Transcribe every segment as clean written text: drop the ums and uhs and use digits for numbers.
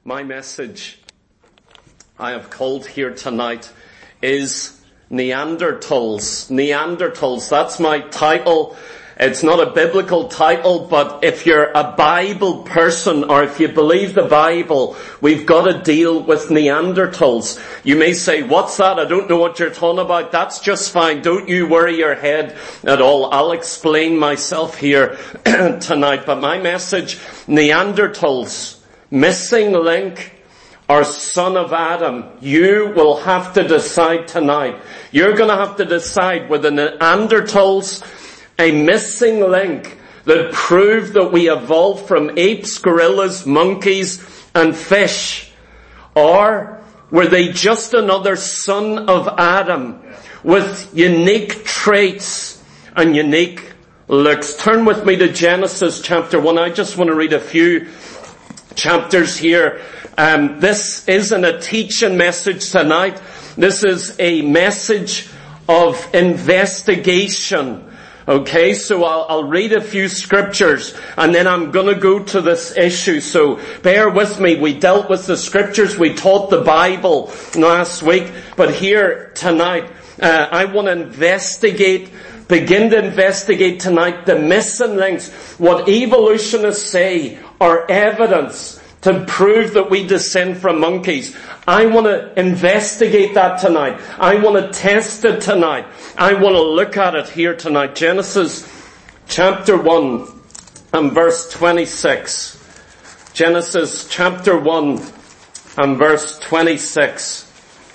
My message I have called here tonight is Neanderthals. Neanderthals, that's my title. It's not a biblical title, but if you're a Bible person or if you believe the Bible, we've got to deal with Neanderthals. You may say, what's that? I don't know what you're talking about. That's just fine. Don't you worry your head at all. I'll explain myself here tonight. But my message, Neanderthals, missing link, or son of Adam, you will have to decide tonight. You're going to have to decide whether Neanderthals, a missing link that proved that we evolved from apes, gorillas, monkeys, and fish, or were they just another son of Adam with unique traits and unique looks? Turn with me to Genesis chapter 1. I just want to read a few chapters here. This isn't a teaching message tonight. This is a message of investigation. Okay, so I'll read a few scriptures and then I'm going to go to this issue. So bear with me. We dealt with the scriptures. We taught the Bible last week. But here tonight, I want to begin to investigate tonight the missing links. What evolutionists say are evidence to prove that we descend from monkeys. I want to investigate that tonight. I want to test it tonight. I want to look at it here tonight. Genesis chapter 1 and verse 26. Genesis chapter 1 and verse 26.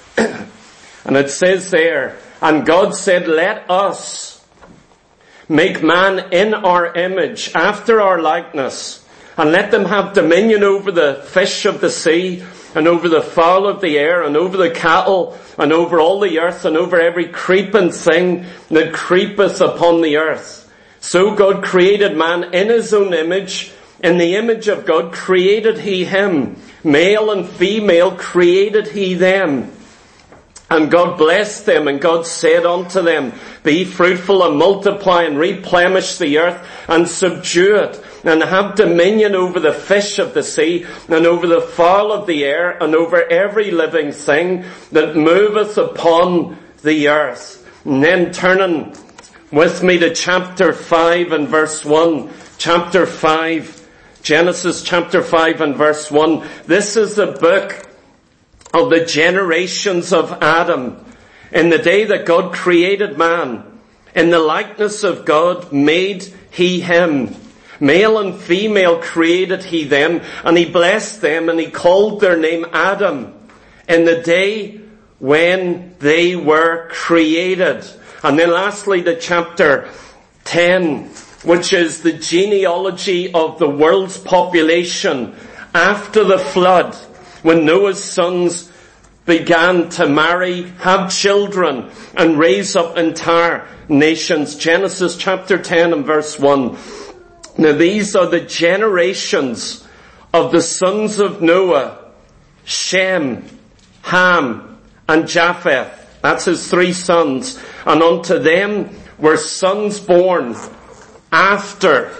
And it says there, and God said, let us make man in our image, after our likeness, and let them have dominion over the fish of the sea, and over the fowl of the air, and over the cattle, and over all the earth, and over every creeping thing that creepeth upon the earth. So God created man in his own image. In the image of God created he him. Male and female created he them. And God blessed them, and God said unto them, be fruitful and multiply and replenish the earth and subdue it, and have dominion over the fish of the sea, and over the fowl of the air, and over every living thing that moveth upon the earth. And then turning with me to chapter 5 and verse 1. Chapter 5, Genesis chapter 5 and verse 1. This is the book of the generations of Adam. In the day that God created man, in the likeness of God made he him. Male and female created he them, and he blessed them, and he called their name Adam in the day when they were created. And then lastly to chapter 10, which is the genealogy of the world's population after the flood, when Noah's sons began to marry, have children, and raise up entire nations. Genesis chapter 10 and verse 1. Now these are the generations of the sons of Noah: Shem, Ham, and Japheth. That's his three sons. And unto them were sons born after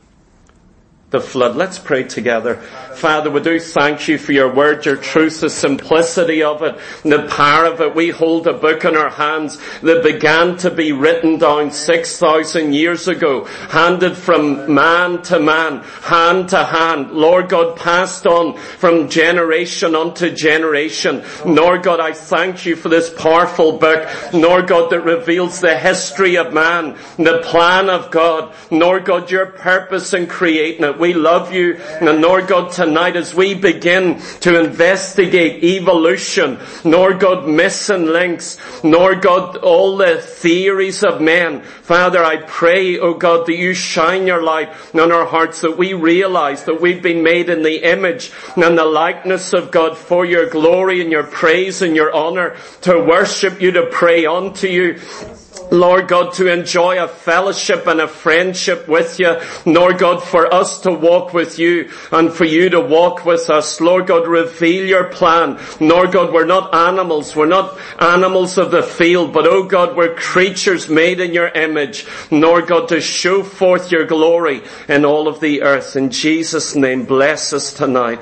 the flood. Let's pray together. Father, we do thank you for your word, your truth, the simplicity of it, the power of it. We hold a book in our hands that began to be written down 6,000 years ago, handed from man to man, hand to hand. Lord God, passed on from generation unto generation. Lord God, I thank you for this powerful book. Lord God, that reveals the history of man, the plan of God. Lord God, your purpose in creating it. We love you. And Lord God, tonight as we begin to investigate evolution, Lord God, missing links, Lord God, all the theories of men, Father, I pray, oh God, that you shine your light on our hearts, that we realize that we've been made in the image and the likeness of God for your glory and your praise and your honor, to worship you, to pray unto you. Lord God, to enjoy a fellowship and a friendship with you. Lord God, for us to walk with you and for you to walk with us. Lord God, reveal your plan. Lord God, we're not animals. We're not animals of the field, but oh God, we're creatures made in your image. Lord God, to show forth your glory in all of the earth. In Jesus' name, bless us tonight.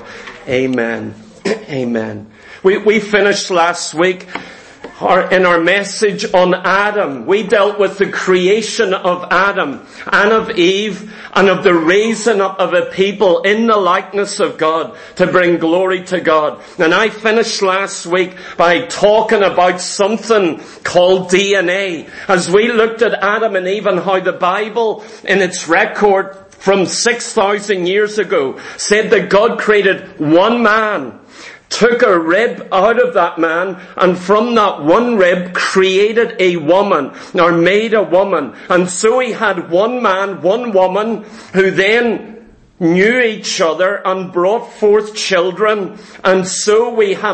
Amen. Amen. We finished last week in our message on Adam. We dealt with the creation of Adam and of Eve and of the raising up of a people in the likeness of God to bring glory to God. And I finished last week by talking about something called DNA. As we looked at Adam and Eve and how the Bible in its record from 6,000 years ago said that God created one man, took a rib out of that man, and from that one rib created a woman, or made a woman. And so he had one man, one woman, who then knew each other and brought forth children. And so we have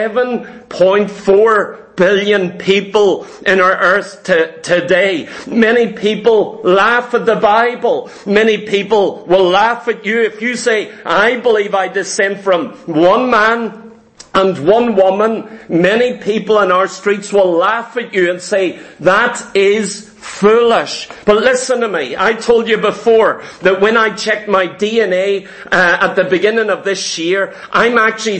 7.4 billion people in our earth today. Many people laugh at the Bible. Many people will laugh at you if you say, I believe I descend from one man and one woman. Many people in our streets will laugh at you and say, that is foolish. But listen to me. I told you before that when I checked my DNA at the beginning of this year, I'm actually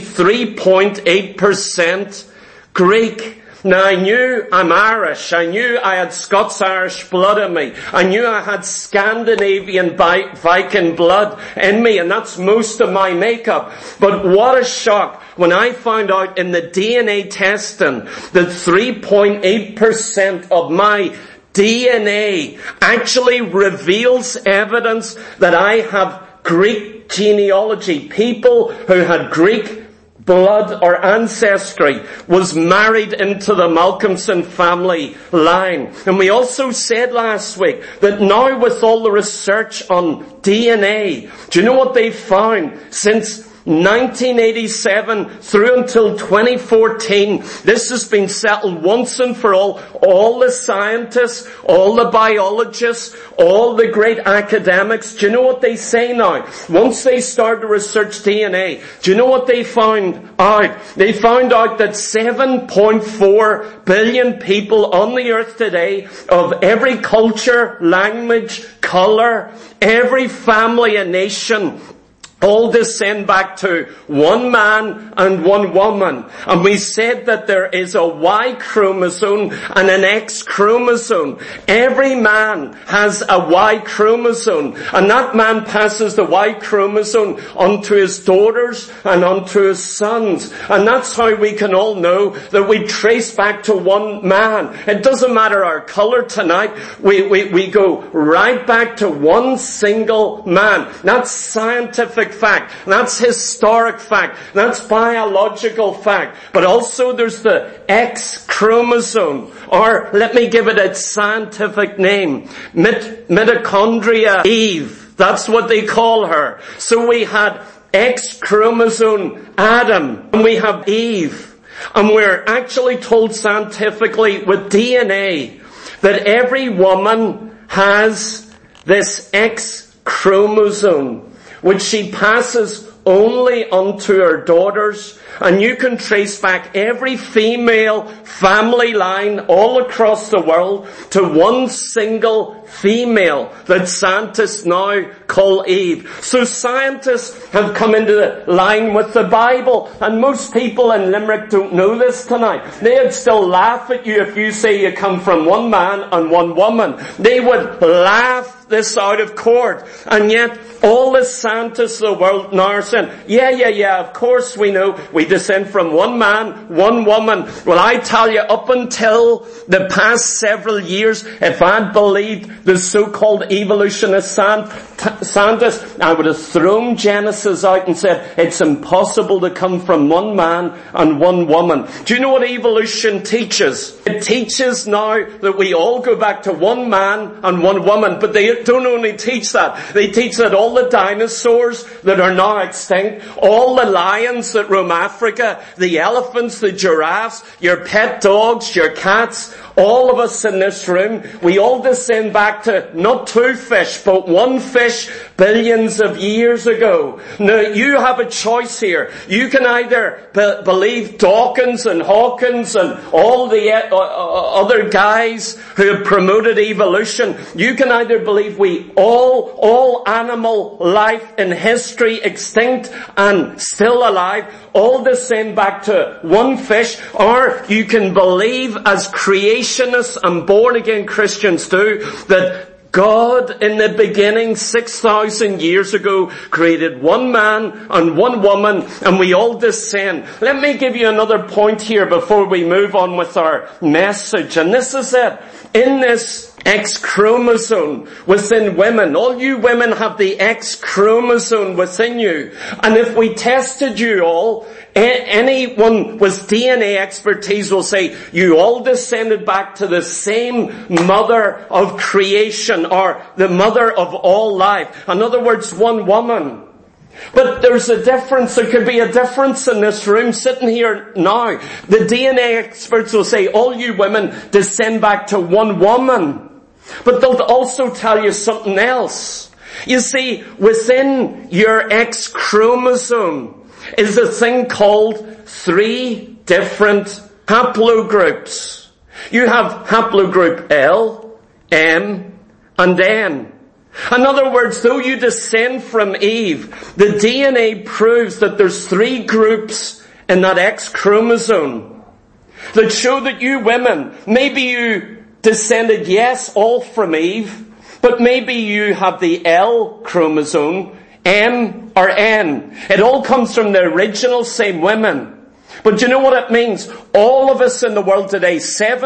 3.8% Greek. Now I knew I'm Irish. I knew I had Scots-Irish blood in me. I knew I had Scandinavian Viking blood in me, and that's most of my makeup. But what a shock when I found out in the DNA testing that 3.8% of my DNA actually reveals evidence that I have Greek genealogy. People who had Greek blood or ancestry was married into the Malcolmson family line. And we also said last week that now with all the research on DNA, do you know what they found since 1987 through until 2014, this has been settled once and for all. All the scientists, all the biologists, all the great academics, do you know what they say now? Once they start to research DNA, do you know what they found out? They found out that 7.4 billion people on the earth today, of every culture, language, colour, every family and nation, all descend back to one man and one woman. And we said that there is a Y chromosome and an X chromosome. Every man has a Y chromosome, and that man passes the Y chromosome onto his daughters and onto his sons. And that's how we can all know that we trace back to one man. It doesn't matter our colour tonight. We go right back to one single man. That's scientific fact. That's historic fact. That's biological fact. But also there's the X chromosome, or let me give it its scientific name, mitochondria Eve. That's what they call her. So we had X chromosome Adam, and we have Eve. And we're actually told scientifically with DNA that every woman has this X chromosome, which she passes only onto her daughters. And you can trace back every female family line all across the world to one single female that scientists now call Eve. So scientists have come into the line with the Bible, and most people in Limerick don't know this tonight. They'd still laugh at you if you say you come from one man and one woman. They would laugh this out of court. And yet all the scientists of the world now are saying, yeah, of course we know we descend from one man, one woman. Well, I tell you, up until the past several years, if I'd believed the so-called evolutionist scientists, I would have thrown Genesis out and said it's impossible to come from one man and one woman. Do you know what evolution teaches? It teaches now that we all go back to one man and one woman, but they don't only teach that. They teach that all the dinosaurs that are now extinct, all the lions that roam Africa, the elephants, the giraffes, your pet dogs, your cats, all of us in this room, we all descend back to not two fish, but one fish billions of years ago. Now, you have a choice here. You can either believe Dawkins and Hawkins and all the other guys who have promoted evolution. You can either believe all animal life in history extinct and still alive, all descend back to one fish, or you can believe, as creationists and born-again Christians do, that God in the beginning 6,000 years ago created one man and one woman, and we all descend. Let me give you another point here before we move on with our message, and this is it. In this X chromosome within women, all you women have the X chromosome within you, and if we tested you all, anyone with DNA expertise will say you all descended back to the same mother of creation, or the mother of all life. In other words, one woman. But there's a difference. There could be a difference in this room sitting here now. The DNA experts will say all you women descend back to one woman. But they'll also tell you something else. You see, within your X chromosome is a thing called 3 different haplogroups. You have haplogroup L, M, and N. In other words, though you descend from Eve, the DNA proves that there's 3 groups in that X chromosome that show that you women, maybe you descended, yes, all from Eve, but maybe you have the L chromosome, M or N. It all comes from the original same women. But you know what it means? All of us in the world today,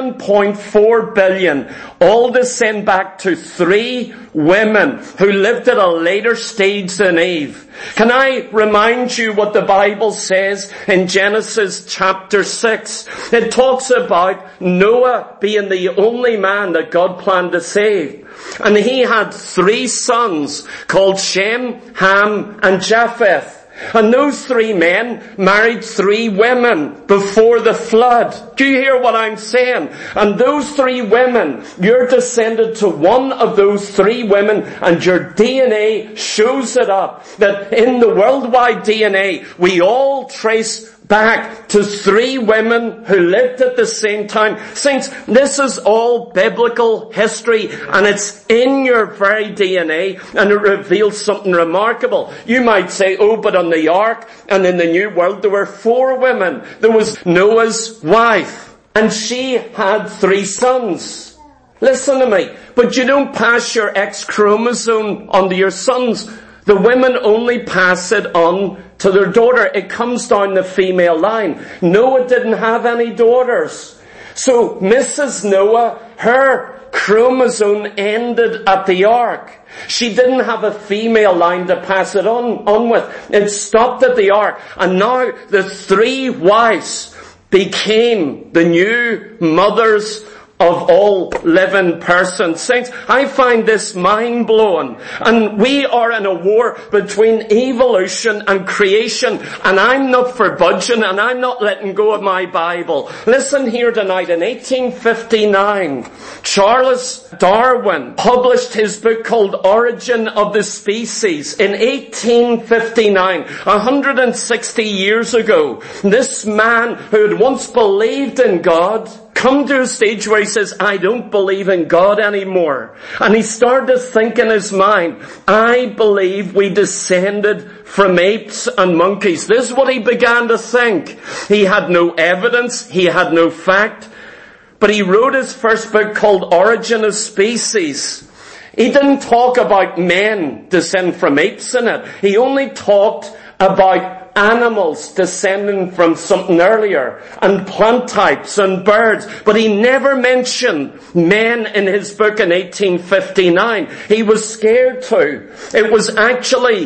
7.4 billion, all descend back to 3 women who lived at a later stage than Eve. Can I remind you what the Bible says in Genesis chapter 6? It talks about Noah being the only man that God planned to save. And he had 3 sons called Shem, Ham, and Japheth. And those 3 men married 3 women before the flood. Do you hear what I'm saying? And those 3 women, you're descended to one of those 3 women, and your DNA shows it up. That in the worldwide DNA, we all trace back to 3 women who lived at the same time. Saints, this is all biblical history, and it's in your very DNA, and it reveals something remarkable. You might say, oh, but on the ark and in the new world there were 4 women. There was Noah's wife, and she had 3 sons. Listen to me, but you don't pass your X chromosome onto your sons. The women only pass it on to their daughter. It comes down the female line. Noah didn't have any daughters. So Mrs. Noah, her chromosome ended at the ark. She didn't have a female line to pass it on with. It stopped at the ark. And now the 3 wives became the new mothers of all living persons. Saints, I find this mind-blowing. And we are in a war between evolution and creation. And I'm not for budging, and I'm not letting go of my Bible. Listen here tonight. In 1859, Charles Darwin published his book called Origin of the Species. In 1859, 160 years ago, this man who had once believed in God come to a stage where he says, I don't believe in God anymore. And he started to think in his mind, I believe we descended from apes and monkeys. This is what he began to think. He had no evidence, he had no fact, but he wrote his first book called Origin of Species. He didn't talk about men descend from apes in it. He only talked about animals descending from something earlier, and plant types and birds. But he never mentioned men in his book in 1859. He was scared to. It was actually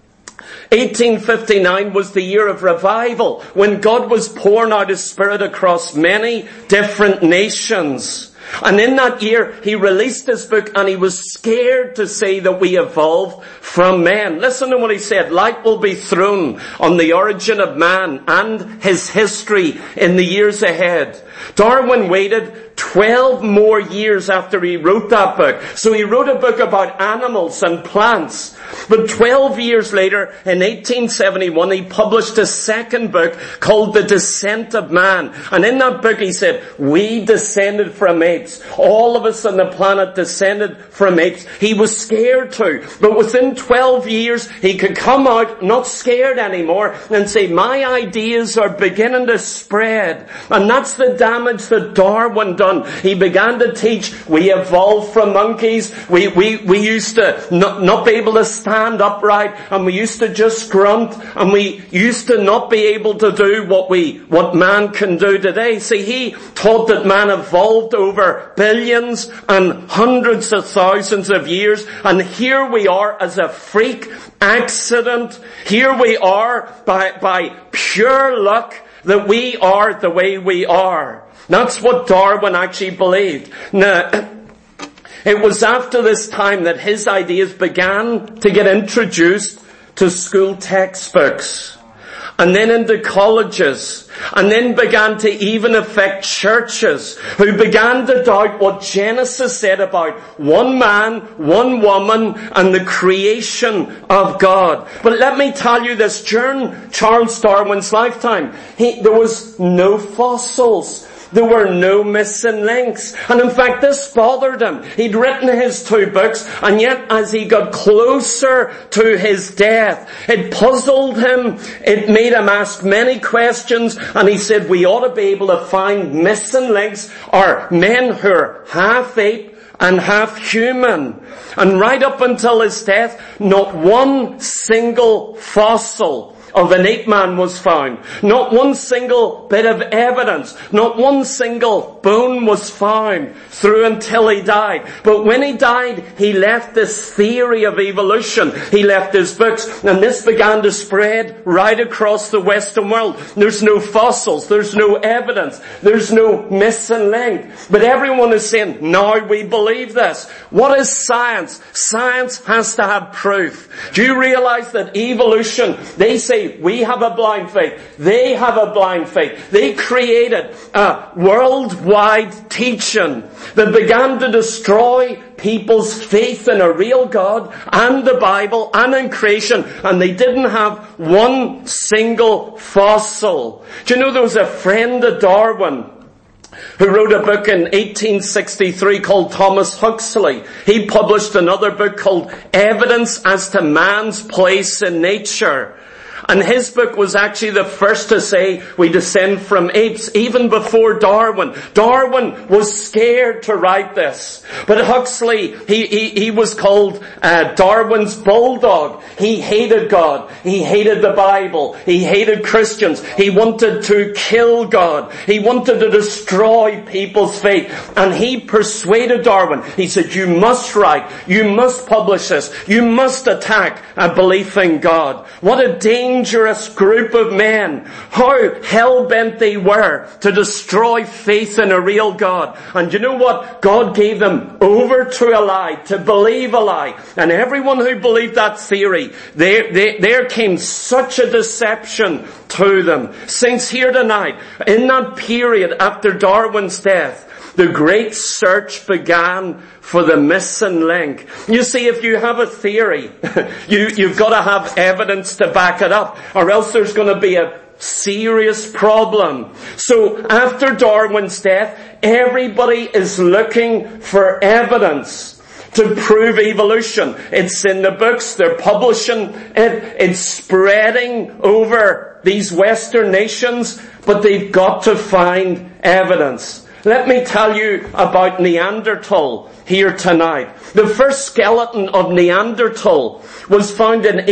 1859 was the year of revival, when God was pouring out His Spirit across many different nations. And in that year, he released this book, and he was scared to say that we evolved from men. Listen to what he said. Light will be thrown on the origin of man and his history in the years ahead. Darwin waited 12 more years after he wrote that book. So he wrote a book about animals and plants. But 12 years later, in 1871, he published a second book called The Descent of Man. And in that book he said, we descended from apes. All of us on the planet descended from apes. He was scared too. But within 12 years, he could come out not scared anymore and say, my ideas are beginning to spread. And that's the damage that Darwin done. He began to teach, we evolved from monkeys. We used to not be able to stand upright, and we used to just grunt, and we used to not be able to do what man can do today. See, he taught that man evolved over billions and hundreds of thousands of years, and here we are as a freak accident. Here we are by pure luck that we are the way we are. That's what Darwin actually believed. Now, it was after this time that his ideas began to get introduced to school textbooks, and then into colleges, and then began to even affect churches who began to doubt what Genesis said about one man, one woman, and the creation of God. But let me tell you this, during Charles Darwin's lifetime, there was no fossils. There were no missing links. And in fact, this bothered him. He'd written his 2 books, and yet as he got closer to his death, it puzzled him. It made him ask many questions, and he said we ought to be able to find missing links, or men who are half ape and half human. And right up until his death, not one single fossil of an ape man was found. Not one single bit of evidence, not one single bone was found through until he died. But when he died, he left this theory of evolution. He left his books, and this began to spread right across the Western world. There's no fossils, there's no evidence, there's no missing link. But everyone is saying, now we believe this. What is science? Science has to have proof. Do you realize that evolution, they say, we have a blind faith. They have a blind faith. They created a worldwide teaching that began to destroy people's faith in a real God and the Bible and in creation, and they didn't have one single fossil. Do you know there was a friend of Darwin who wrote a book in 1863 called Thomas Huxley? He published another book called Evidence as to Man's Place in Nature. And his book was actually the first to say we descend from apes, even before Darwin. Darwin was scared to write this. But Huxley, he was called Darwin's bulldog. He hated God. He hated the Bible. He hated Christians. He wanted to kill God. He wanted to destroy people's faith. And he persuaded Darwin. He said, you must write. You must publish this. You must attack a belief in God. What a dangerous group of men. How hell-bent they were to destroy faith in a real God. And you know what? God gave them over to a lie, to believe a lie. And everyone who believed that theory, there came such a deception to them. Saints, here tonight, in that period after Darwin's death, the great search began for the missing link. You see, if you have a theory, you've got to have evidence to back it up, or else there's going to be a serious problem. So after Darwin's death, everybody is looking for evidence to prove evolution. It's in the books, they're publishing it, it's spreading over these Western nations, but they've got to find evidence. Let me tell you about Neanderthal here tonight. The first skeleton of Neanderthal was found in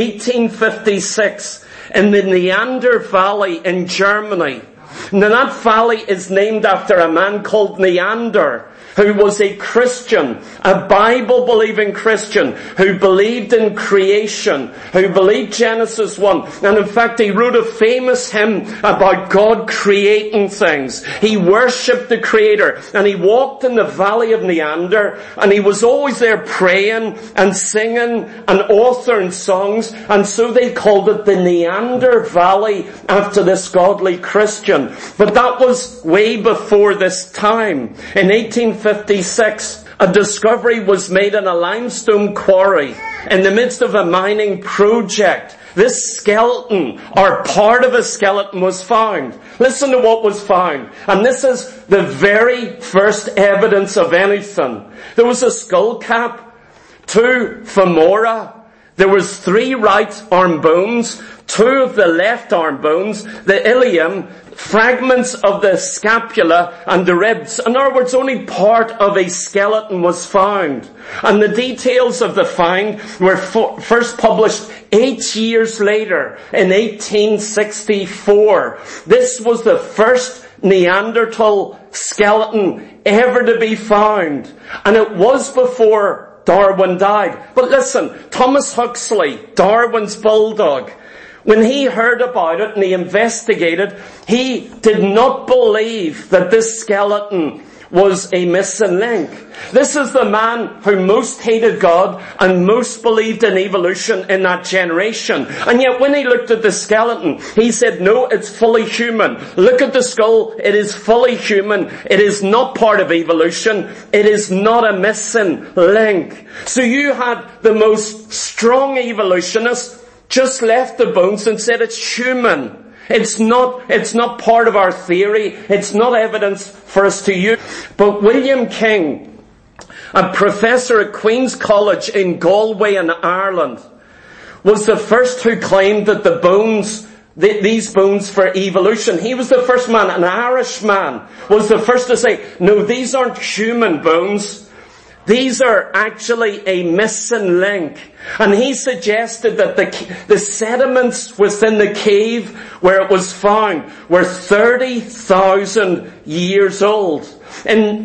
1856 in the Neander Valley in Germany. Now that valley is named after a man called Neander. who was a Christian, a Bible-believing Christian, who believed in creation, who believed Genesis 1. And in fact, he wrote a famous hymn about God creating things. He worshipped the Creator, and he walked in the valley of Neander, and he was always there praying and singing and authoring songs, and so they called it the Neander Valley after this godly Christian. But that was way before this time. In 1856, a discovery was made in a limestone quarry in the midst of a mining project. This skeleton, or part of a skeleton, was found. Listen to what was found. And this is the very first evidence of anything. There was a skull cap, 2 femora, there was 3 right arm bones, 2 of the left arm bones, the ilium, fragments of the scapula and the ribs. In other words, only part of a skeleton was found. And the details of the find were first published 8 years later in 1864. This was the first Neanderthal skeleton ever to be found. And it was before Darwin died. But listen, Thomas Huxley, Darwin's bulldog, when he heard about it and he investigated, he did not believe that this skeleton was a missing link. This is the man who most hated God and most believed in evolution in that generation. And yet when he looked at the skeleton, he said, no, it's fully human. Look at the skull, it is fully human. It is not part of evolution. It is not a missing link. So you had the most strong evolutionist just left the bones and said it's human. It's not part of our theory. It's not evidence for us to use. But William King, a professor at Queen's College in Galway in Ireland, was the first who claimed that the bones, these bones for evolution, he was the first man, an Irish man, was the first to say, no, these aren't human bones. These are actually a missing link. And he suggested that the sediments within the cave where it was found were 30,000 years old. In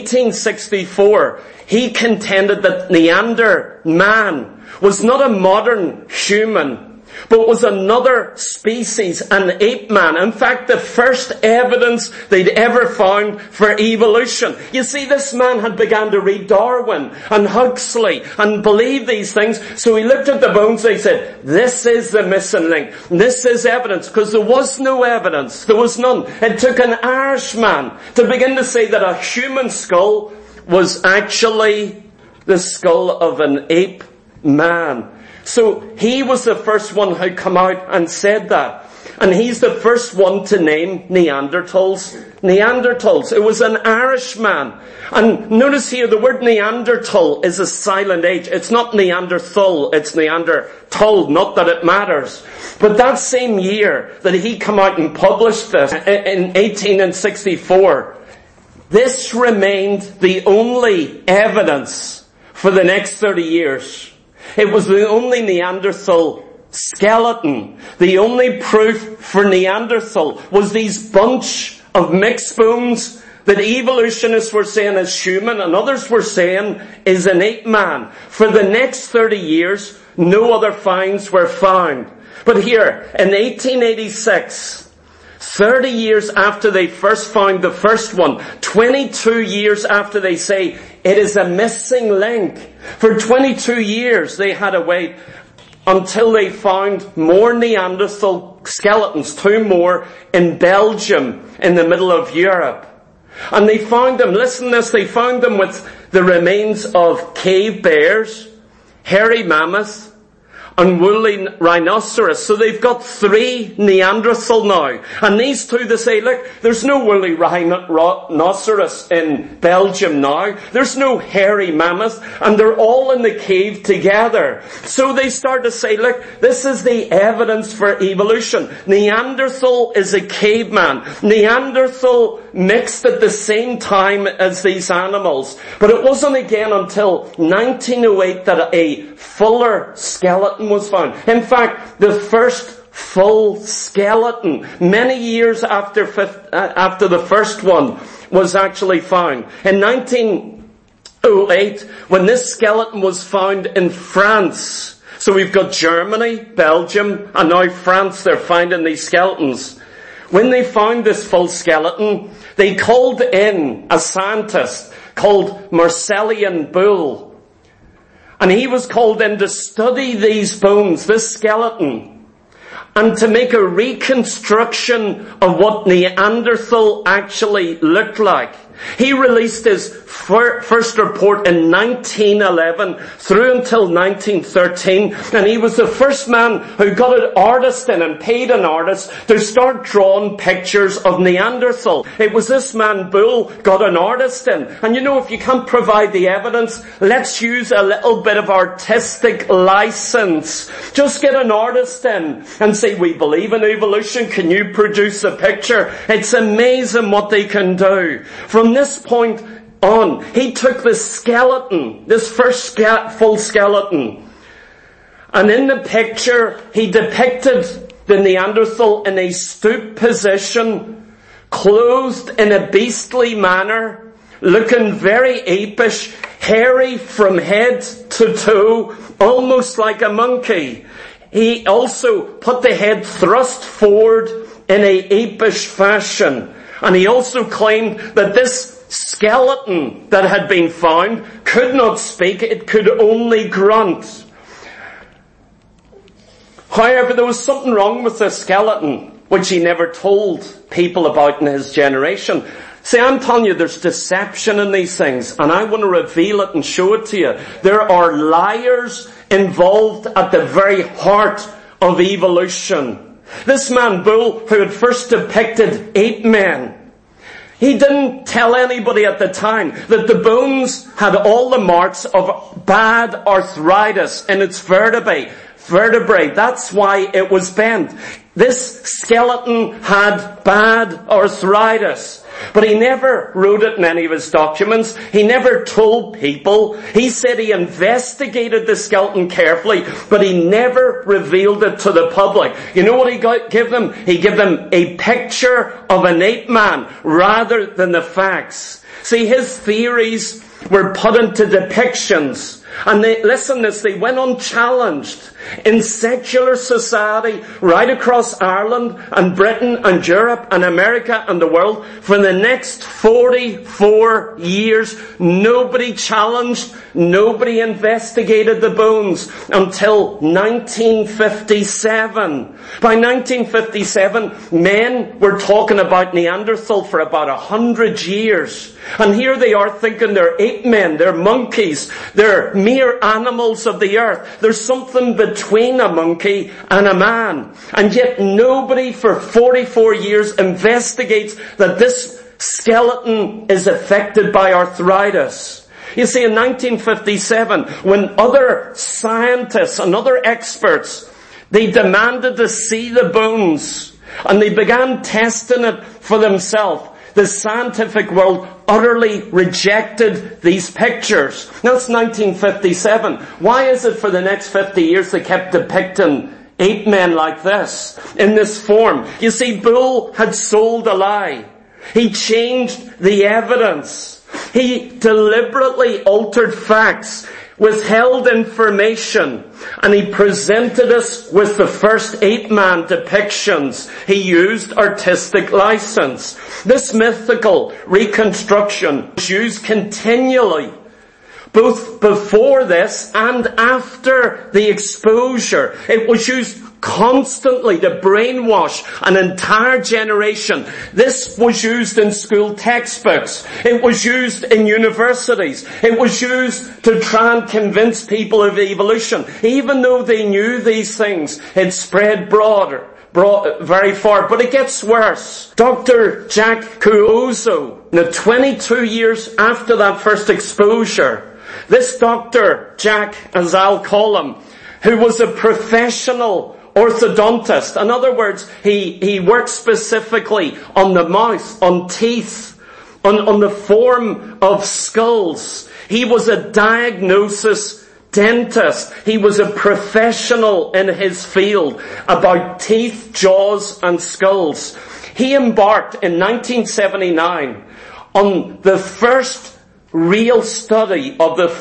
1864, he contended that Neander man was not a modern human, but was another species, an ape man. In fact, the first evidence they'd ever found for evolution. You see, this man had begun to read Darwin and Huxley and believe these things. So he looked at the bones and he said, this is the missing link. This is evidence, because there was no evidence. There was none. It took an Irishman to begin to say that a human skull was actually the skull of an ape man. So he was the first one who come out and said that. And he's the first one to name Neanderthals. Neanderthals. It was an Irishman. And notice here the word Neanderthal is a silent H. It's not Neanderthal, it's Neanderthal, not that it matters. But that same year that he come out and published this, in 1864, this remained the only evidence for the next 30 years. It was the only Neanderthal skeleton. The only proof for Neanderthal was these bunch of mixed bones that evolutionists were saying is human and others were saying is an ape man. For the next 30 years, no other finds were found. But here, in 1886, 30 years after they first found the first one, 22 years after they say it is a missing link, for 22 years they had to wait until they found more Neanderthal skeletons, 2 more in Belgium in the middle of Europe. And they found them, listen to this, they found them with the remains of cave bears, hairy mammoths, and woolly rhinoceros. So they've got 3 Neanderthal now. And these 2, they say, look, there's no woolly rhinoceros in Belgium now. There's no hairy mammoth. And they're all in the cave together. So they start to say, look, this is the evidence for evolution. Neanderthal is a caveman. Neanderthal mixed at the same time as these animals. But it wasn't again until 1908 that a fuller skeleton was found. In fact, the first full skeleton, many years after the first one was actually found. In 1908, when this skeleton was found in France, so we've got Germany, Belgium, and now France, they're finding these skeletons. When they found this full skeleton, they called in a scientist called Marcelin Boule. And he was called in to study these bones, this skeleton, and to make a reconstruction of what Neanderthal actually looked like. He released his first report in 1911 through until 1913, and he was the first man who got an artist in and paid an artist to start drawing pictures of Neanderthal. It was this man, Boule, got an artist in. And you know, if you can't provide the evidence, let's use a little bit of artistic license. Just get an artist in and say, we believe in evolution, can you produce a picture? It's amazing what they can do. From this point on, he took this skeleton, this first full skeleton, and in the picture he depicted the Neanderthal in a stoop position, clothed in a beastly manner, looking very apish, hairy from head to toe, almost like a monkey. He also put the head thrust forward in a apish fashion. And he also claimed that this skeleton that had been found could not speak, it could only grunt. However, there was something wrong with the skeleton, which he never told people about in his generation. See, I'm telling you, there's deception in these things, and I want to reveal it and show it to you. There are liars involved at the very heart of evolution. This man, Boule, who had first depicted ape men, he didn't tell anybody at the time that the bones had all the marks of bad arthritis in its vertebrae. That's why it was bent. This skeleton had bad arthritis. But he never wrote it in any of his documents. He never told people. He said he investigated the skeleton carefully, but he never revealed it to the public. You know what he gave them? He gave them a picture of an ape man rather than the facts. See, his theories were put into depictions. And they went unchallenged in secular society right across Ireland and Britain and Europe and America and the world for the next 44 years. Nobody challenged, nobody investigated the bones until 1957. By 1957, men were talking about Neanderthal for about 100 years. And here they are thinking they're ape men, they're monkeys, they're mere animals of the earth. There's something between a monkey and a man. And yet nobody for 44 years investigates that this skeleton is affected by arthritis. You see, in 1957, when other scientists and other experts, they demanded to see the bones and they began testing it for themselves, the scientific world utterly rejected these pictures. That's 1957. Why is it for the next 50 years they kept depicting ape men like this, in this form? You see, Boule had sold a lie. He changed the evidence. He deliberately altered facts, withheld information, and he presented us with the first ape man depictions. He used artistic license. This mythical reconstruction was used continually, both before this and after the exposure. It was used constantly to brainwash an entire generation. This was used in school textbooks. It was used in universities. It was used to try and convince people of evolution. Even though they knew these things, it spread very far. But it gets worse. Dr. Jack Cuozzo, 22 years after that first exposure, this Dr. Jack, as I'll call him, who was a professional orthodontist. In other words, he worked specifically on the mouth, on teeth, on the form of skulls. He was a diagnosis dentist. He was a professional in his field about teeth, jaws and skulls. He embarked in 1979 on the first real study of the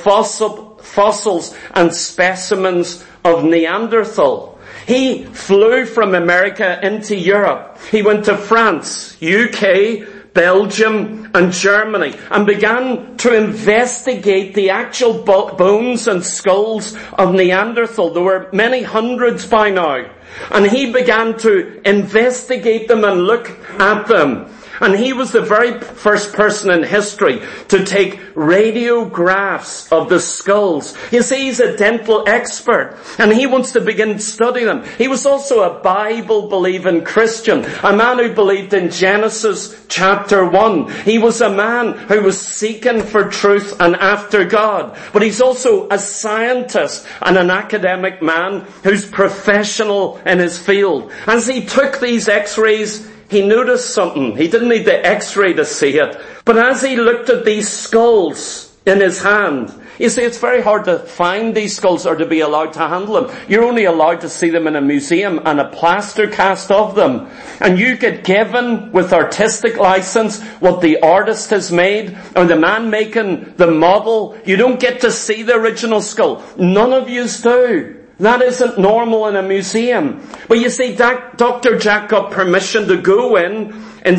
fossils and specimens of Neanderthal. He flew from America into Europe. He went to France, UK, Belgium and Germany and began to investigate the actual bones and skulls of Neanderthal. There were many hundreds by now. And he began to investigate them and look at them. And he was the very first person in history to take radiographs of the skulls. You see, he's a dental expert, and he wants to begin studying them. He was also a Bible-believing Christian, a man who believed in Genesis chapter 1. He was a man who was seeking for truth and after God. But he's also a scientist and an academic man who's professional in his field. As he took these x-rays, he noticed something. He didn't need the x-ray to see it. But as he looked at these skulls in his hand, you see, it's very hard to find these skulls or to be allowed to handle them. You're only allowed to see them in a museum and a plaster cast of them. And you get given with artistic license what the artist has made or the man making the model. You don't get to see the original skull. None of yous do. That isn't normal in a museum. But you see, Dr. Jack got permission to go in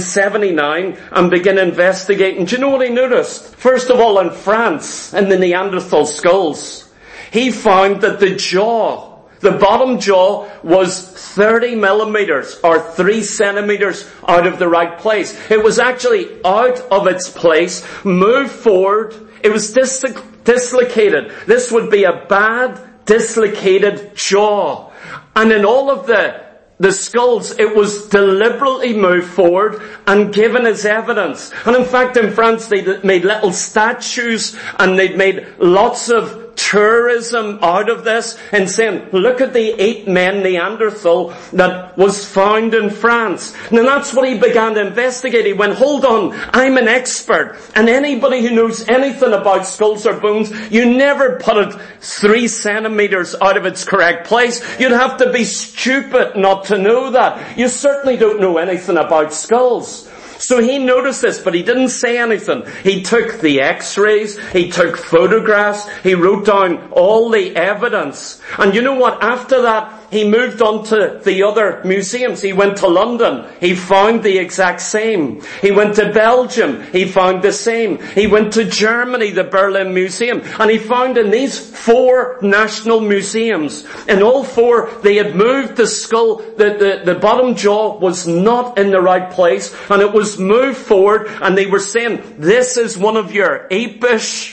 79 and begin investigating. Do you know what he noticed? First of all, in France, in the Neanderthal skulls, he found that the bottom jaw was 30 millimeters or 3 centimeters out of the right place. It was actually out of its place, moved forward. It was dislocated. This would be a bad dislocated jaw. And in all of the skulls, it was deliberately moved forward and given as evidence. And in fact, in France, they made little statues and they'd made lots of tourism out of this and saying, look at the 8 men Neanderthal that was found in France. Now that's what he began to investigate. He went, hold on, I'm an expert. And anybody who knows anything about skulls or bones, you never put it 3 centimeters out of its correct place. You'd have to be stupid not to know that. You certainly don't know anything about skulls. So he noticed this, but he didn't say anything. He took the x-rays, he took photographs, he wrote down all the evidence. And you know what? After that, he moved on to the other museums. He went to London. He found the exact same. He went to Belgium. He found the same. He went to Germany, the Berlin Museum. And he found in these 4 national museums, in all 4, they had moved the skull, the bottom jaw was not in the right place. And it was moved forward. And they were saying, this is one of your apish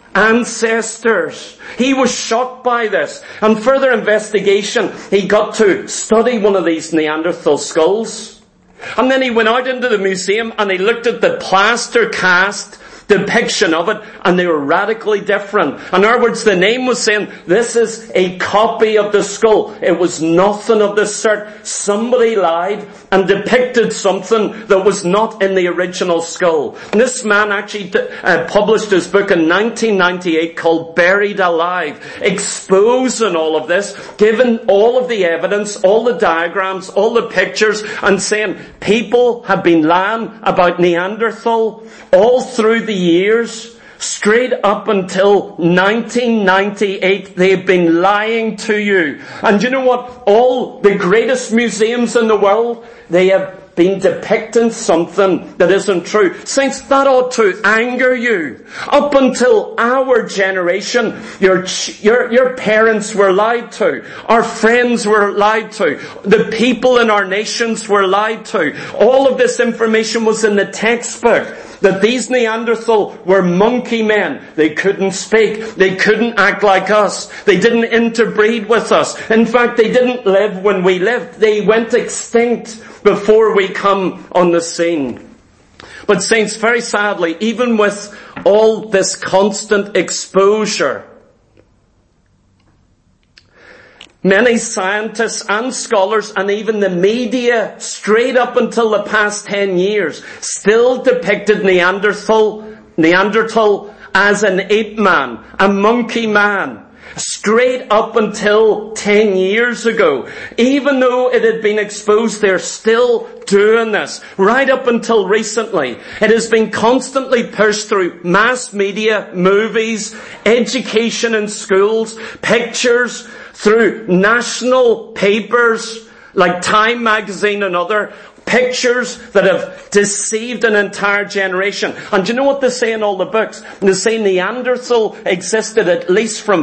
ancestors. He was shocked by this. And further investigation, he got to study one of these Neanderthal skulls. And then he went out into the museum and he looked at the plaster cast depiction of it, and they were radically different. In other words, the name was saying, this is a copy of the skull. It was nothing of the sort. Somebody lied and depicted something that was not in the original skull. And this man actually published his book in 1998 called Buried Alive, exposing all of this, giving all of the evidence, all the diagrams, all the pictures, and saying people have been lying about Neanderthal all through the years, straight up until 1998, they've been lying to you. And you know what? All the greatest museums in the world, they have been depicting something that isn't true. Saints, that ought to anger you. Up until our generation, your parents were lied to. Our friends were lied to. The people in our nations were lied to. All of this information was in the textbook. That these Neanderthal were monkey men. They couldn't speak. They couldn't act like us. They didn't interbreed with us. In fact, they didn't live when we lived. They went extinct before we come on the scene. But saints, very sadly, even with all this constant exposure, many scientists and scholars and even the media, straight up until the past 10 years, still depicted Neanderthal as an ape man, a monkey man. Straight up until 10 years ago. Even though it had been exposed, they're still doing this. Right up until recently. It has been constantly pushed through mass media, movies, education in schools, pictures, through national papers like Time magazine and other pictures that have deceived an entire generation. And do you know what they say in all the books? They say Neanderthal existed at least from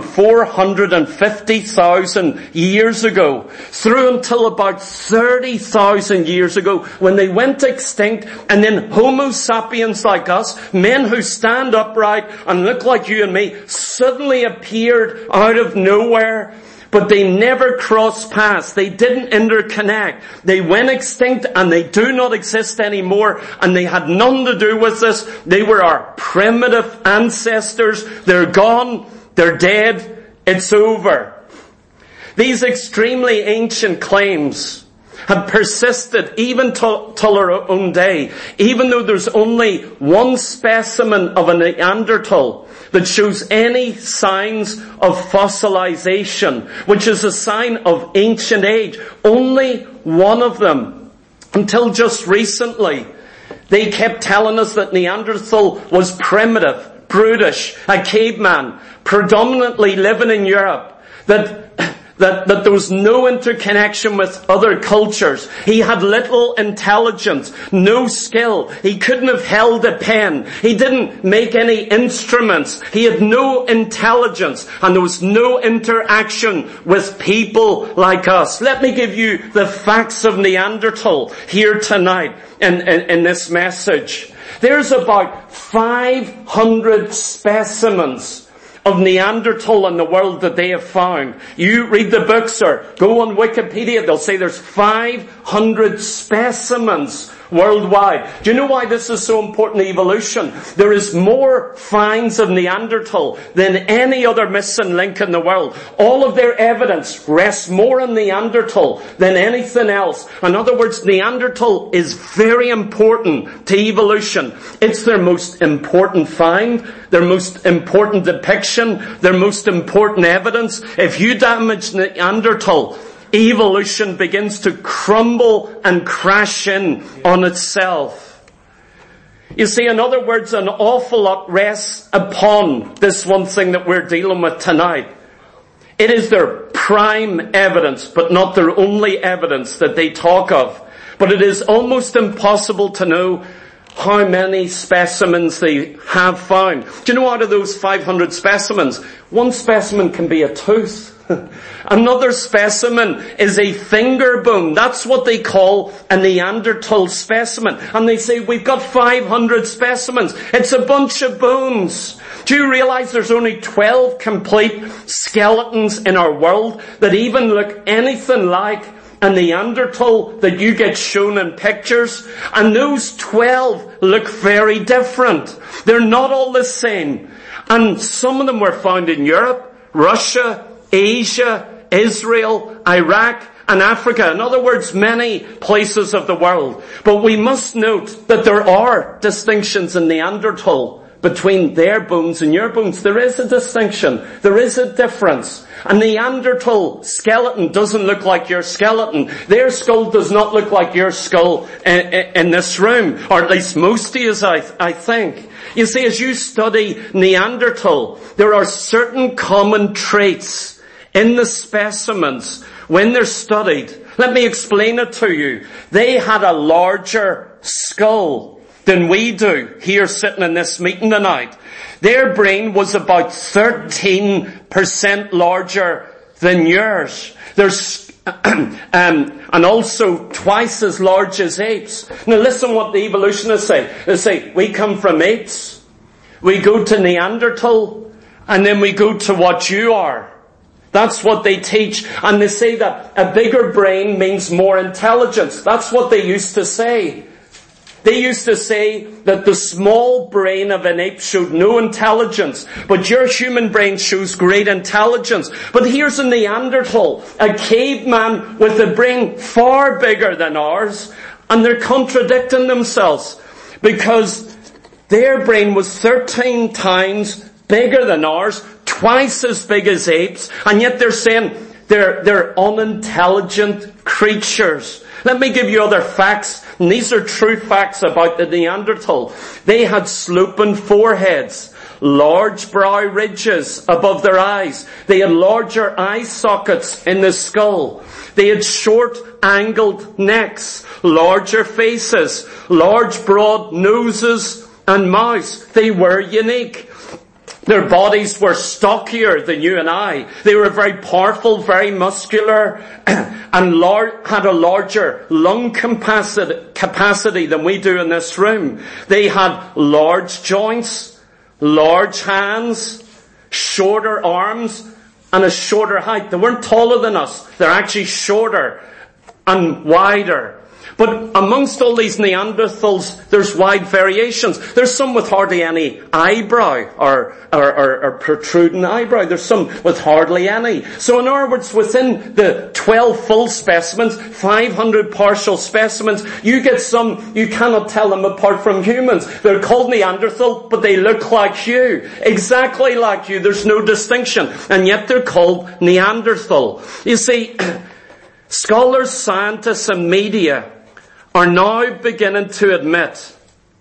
450,000 years ago through until about 30,000 years ago when they went extinct, and then Homo sapiens like us, men who stand upright and look like you and me, suddenly appeared out of nowhere. But they never crossed paths. They didn't interconnect. They went extinct and they do not exist anymore. And they had nothing to do with this. They were our primitive ancestors. They're gone. They're dead. It's over. These extremely ancient claims have persisted even till our own day. Even though there's only one specimen of a Neanderthal that shows any signs of fossilization, which is a sign of ancient age. Only one of them. Until just recently, they kept telling us that Neanderthal was primitive, brutish, a caveman, predominantly living in Europe, that there was no interconnection with other cultures. He had little intelligence, no skill. He couldn't have held a pen. He didn't make any instruments. He had no intelligence, and there was no interaction with people like us. Let me give you the facts of Neanderthal here tonight in this message. There's about 500 specimens of Neanderthal in the world that they have found. You read the books or go on Wikipedia, they'll say there's 500 specimens worldwide. Do you know why this is so important in evolution? There is more finds of Neanderthal than any other missing link in the world. All of their evidence rests more on Neanderthal than anything else. In other words, Neanderthal is very important to evolution. It's their most important find, their most important depiction, their most important evidence. If you damage Neanderthal, evolution begins to crumble and crash in on itself. You see, in other words, an awful lot rests upon this one thing that we're dealing with tonight. It is their prime evidence, but not their only evidence that they talk of. But it is almost impossible to know how many specimens they have found. Do you know, out of those 500 specimens, one specimen can be a tooth. Another specimen is a finger bone. That's what they call a Neanderthal specimen. And they say, we've got 500 specimens. It's a bunch of bones. Do you realize there's only 12 complete skeletons in our world that even look anything like a Neanderthal that you get shown in pictures? And those 12 look very different. They're not all the same. And some of them were found in Europe, Russia, Asia, Israel, Iraq, and Africa. In other words, many places of the world. But we must note that there are distinctions in Neanderthal between their bones and your bones. There is a distinction. There is a difference. A Neanderthal skeleton doesn't look like your skeleton. Their skull does not look like your skull in this room. Or at least most of you, I think. You see, as you study Neanderthal, there are certain common traits in the specimens when they're studied. Let me explain it to you. They had a larger skull than we do here sitting in this meeting tonight. Their brain was about 13% larger than yours. There's and also twice as large as apes. Now listen what the evolutionists say. They say, we come from apes, we go to Neanderthal, and then we go to what you are. That's what they teach. And they say that a bigger brain means more intelligence. That's what they used to say. They used to say that the small brain of an ape showed no intelligence, but your human brain shows great intelligence. But here's a Neanderthal, a caveman with a brain far bigger than ours, and they're contradicting themselves because their brain was 13 times bigger than ours, twice as big as apes, and yet they're saying they're unintelligent creatures. Let me give you other facts, and these are true facts about the Neanderthal. They had sloping foreheads, large brow ridges above their eyes. They had larger eye sockets in the skull. They had short angled necks, larger faces, large broad noses and mouths. They were unique. Their bodies were stockier than you and I. They were very powerful, very muscular, and had a larger lung capacity than we do in this room. They had large joints, large hands, shorter arms, and a shorter height. They weren't taller than us. They're actually shorter and wider. But amongst all these Neanderthals, there's wide variations. There's some with hardly any eyebrow or protruding eyebrow. There's some with hardly any. So in other words, within the 12 full specimens, 500 partial specimens, you get some, you cannot tell them apart from humans. They're called Neanderthal, but they look like you. Exactly like you. There's no distinction. And yet they're called Neanderthal. You see, scholars, scientists and media are now beginning to admit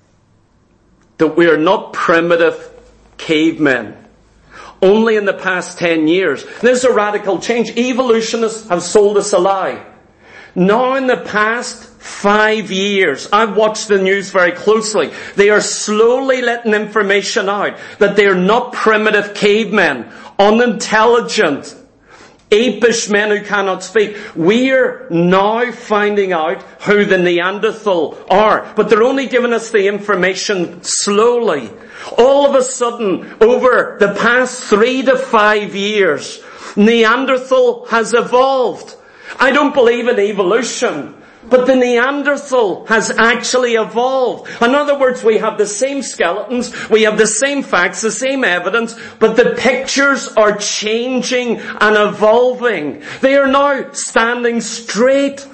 that we are not primitive cavemen. Only in the past 10 years. This is a radical change. Evolutionists have sold us a lie. Now in the past 5 years, I've watched the news very closely. They are slowly letting information out that they are not primitive cavemen, unintelligent, apish men who cannot speak. We're now finding out who the Neanderthal are. But they're only giving us the information slowly. All of a sudden, over the past 3 to 5 years, Neanderthal has evolved. I don't believe in evolution. But the Neanderthal has actually evolved. In other words, we have the same skeletons, we have the same facts, the same evidence, but the pictures are changing and evolving. They are now standing straight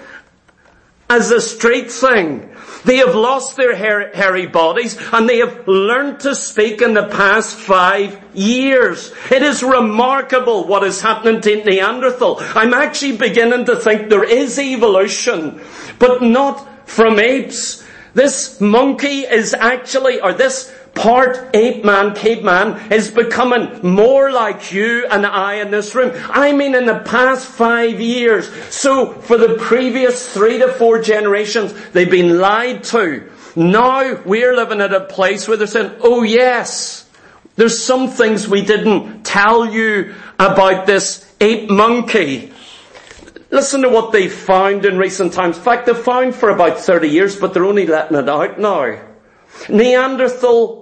as a straight thing. They have lost their hairy bodies and they have learned to speak in the past 5 years. It is remarkable what is happening to Neanderthal. I'm actually beginning to think there is evolution, but not from apes. This monkey is actually, or this part ape man, caveman, is becoming more like you and I in this room. I mean in the past 5 years. So for the previous 3 to 4 generations, they've been lied to. Now we're living at a place where they're saying, oh yes, there's some things we didn't tell you about this ape monkey. Listen to what they found in recent times. In fact, they've found for about 30 years, but they're only letting it out now. Neanderthal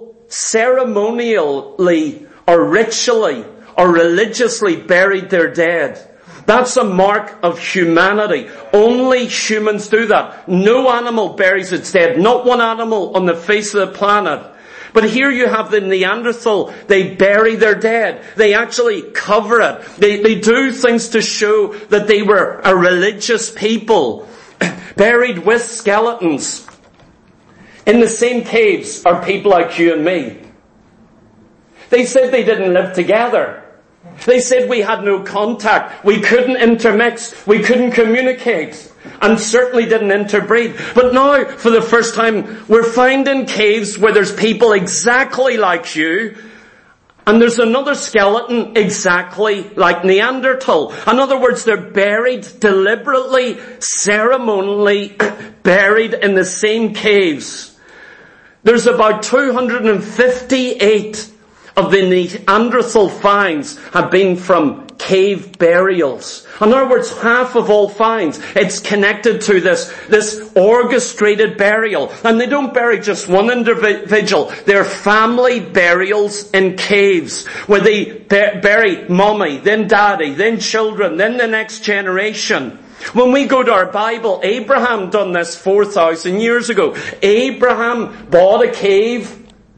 ceremonially or ritually or religiously buried their dead. That's a mark of humanity. Only humans do that. No animal buries its dead. Not one animal on the face of the planet. But here you have the Neanderthal. They bury their dead. They actually cover it. They do things to show that they were a religious people. Buried with skeletons. In the same caves are people like you and me. They said they didn't live together. They said we had no contact. We couldn't intermix. We couldn't communicate. And certainly didn't interbreed. But now, for the first time, we're finding caves where there's people exactly like you. And there's another skeleton exactly like Neanderthal. In other words, they're buried deliberately, ceremonially, buried in the same caves. There's about 258 of the Neanderthal finds have been from cave burials. In other words, half of all finds, it's connected to this orchestrated burial. And they don't bury just one individual. They're family burials in caves where they bury mommy, then daddy, then children, then the next generation. When we go to our Bible, Abraham done this 4,000 years ago. Abraham bought a cave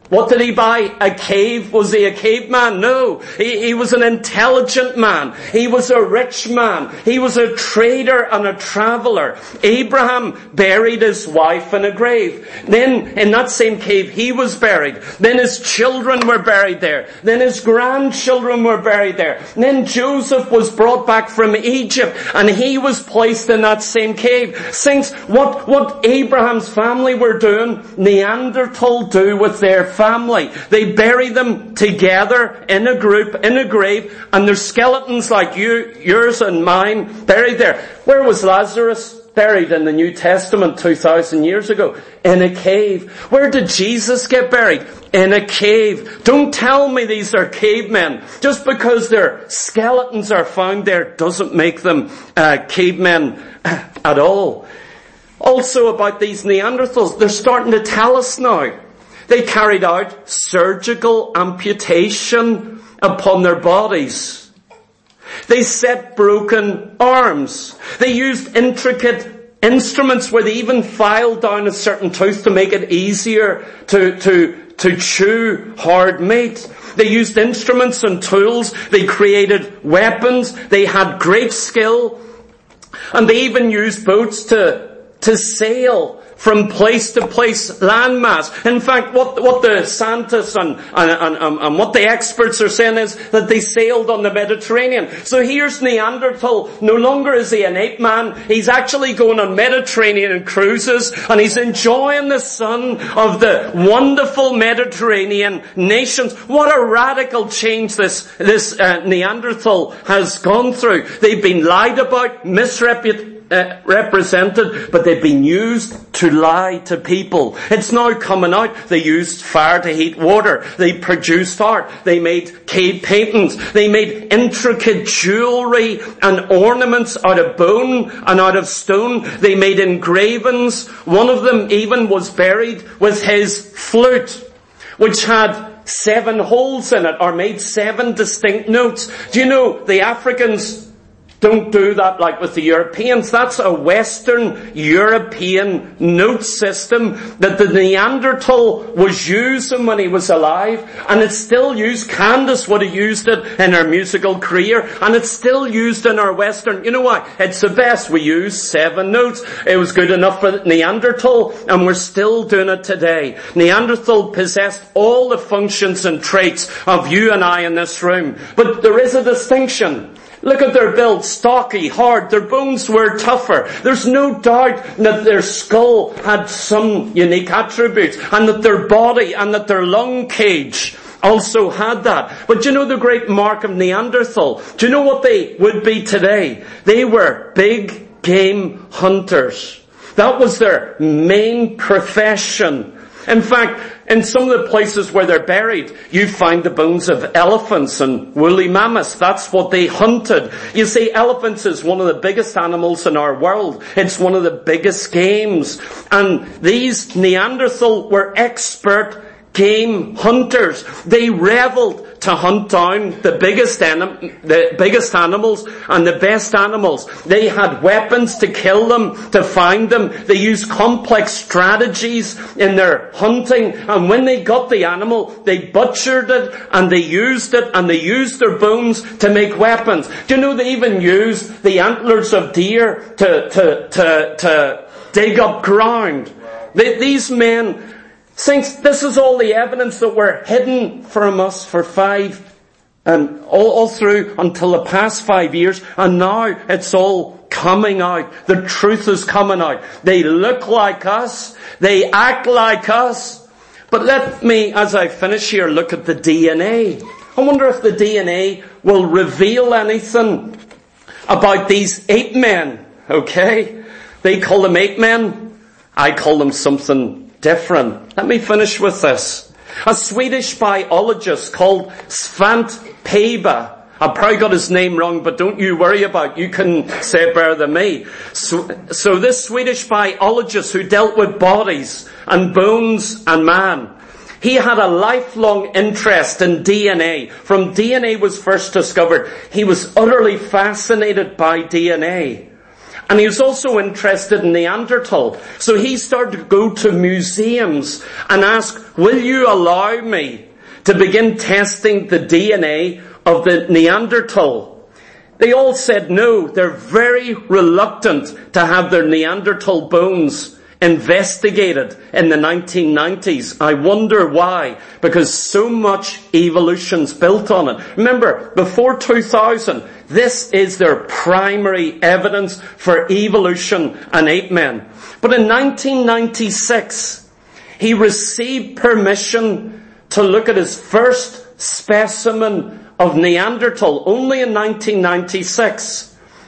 What did he buy? A cave? Was he a caveman? No. He was an intelligent man. He was a rich man. He was a trader and a traveler. Abraham buried his wife in a grave. Then in that same cave he was buried. Then his children were buried there. Then his grandchildren were buried there. Then Joseph was brought back from Egypt and he was placed in that same cave. Saints, what Abraham's family were doing, Neanderthal do with their family. They bury them together in a group, in a grave, and there's skeletons like yours and mine buried there. Where was Lazarus buried in the New Testament 2,000 years ago? In a cave. Where did Jesus get buried? In a cave. Don't tell me these are cavemen. Just because their skeletons are found there doesn't make them cavemen at all. Also about these Neanderthals, they're starting to tell us now. They carried out surgical amputation upon their bodies. They set broken arms. They used intricate instruments where they even filed down a certain tooth to make it easier to chew hard meat. They used instruments and tools. They created weapons. They had great skill. And they even used boats to sail from place to place, landmass. In fact, what the scientists and what the experts are saying is that they sailed on the Mediterranean. So here's Neanderthal. No longer is he an ape man. He's actually going on Mediterranean cruises and he's enjoying the sun of the wonderful Mediterranean nations. What a radical change this Neanderthal has gone through. They've been lied about, represented, but they've been used to lie to people. It's now coming out. They used fire to heat water. They produced art. They made cave paintings. They made intricate jewelry and ornaments out of bone and out of stone. They made engravings. One of them even was buried with his flute, which had 7 holes in it, or made 7 distinct notes. Do you know the Africans don't do that like with the Europeans? That's a Western European note system that the Neanderthal was using when he was alive, and it's still used. Candace would have used it in her musical career, and it's still used in our Western. You know what? It's the best. We use 7 notes. It was good enough for Neanderthal, and we're still doing it today. Neanderthal possessed all the functions and traits of you and I in this room. But there is a distinction. Look at their build, stocky, hard. Their bones were tougher. There's no doubt that their skull had some unique attributes, and that their body and that their lung cage also had that. But do you know the great mark of Neanderthal? Do you know what they would be today? They were big game hunters. That was their main profession. In fact, in some of the places where they're buried, you find the bones of elephants and woolly mammoths. That's what they hunted. You see, elephants is one of the biggest animals in our world. It's one of the biggest games. And these Neanderthal were expert game hunters. They reveled to hunt down the biggest animals and the best animals. They had weapons to kill them, to find them. They used complex strategies in their hunting. And when they got the animal, they butchered it and they used their bones to make weapons. Do you know they even used the antlers of deer to dig up ground? These men, saints, this is all the evidence that were hidden from us for 5 and all through until the past 5 years, and now it's all coming out. The truth is coming out. They look like us. They act like us. But let me, as I finish here, look at the DNA. I wonder if the DNA will reveal anything about these ape men. Okay? They call them ape men. I call them something different. Let me finish with this. A Swedish biologist called Svante Pääbo. I probably got his name wrong, but don't you worry about it. You can say it better than me. So this Swedish biologist who dealt with bodies and bones and man, he had a lifelong interest in DNA. From DNA was first discovered, he was utterly fascinated by DNA. And he was also interested in Neanderthal. So he started to go to museums and ask, will you allow me to begin testing the DNA of the Neanderthal? They all said no. They're very reluctant to have their Neanderthal bones investigated in the 1990s. I wonder why. Because so much evolution's built on it. Remember, before 2000, this is their primary evidence for evolution and ape men. But in 1996, he received permission to look at his first specimen of Neanderthal, only in 1996.